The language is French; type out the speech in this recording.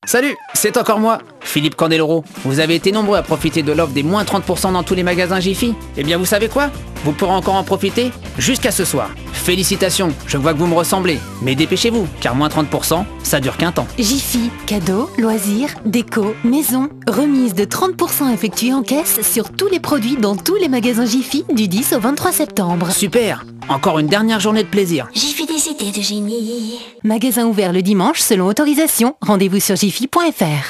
Salut, c'est encore moi, Philippe Candeloro. Vous avez été nombreux à profiter de l'offre des moins 30% dans tous les magasins Jiffy. Eh bien vous savez quoi? Vous pourrez encore en profiter jusqu'à ce soir. Félicitations, je vois que vous me ressemblez. Mais dépêchez-vous, car moins 30%, ça dure qu'un temps. Jiffy, cadeaux, loisirs, déco, maison. Remise de 30% effectuée en caisse sur tous les produits dans tous les magasins Jiffy du 10 au 23 septembre. Super, encore une dernière journée de plaisir. Jiffy des idées de génie. Magasin ouvert le dimanche selon autorisation. Rendez-vous sur jiffy.fr.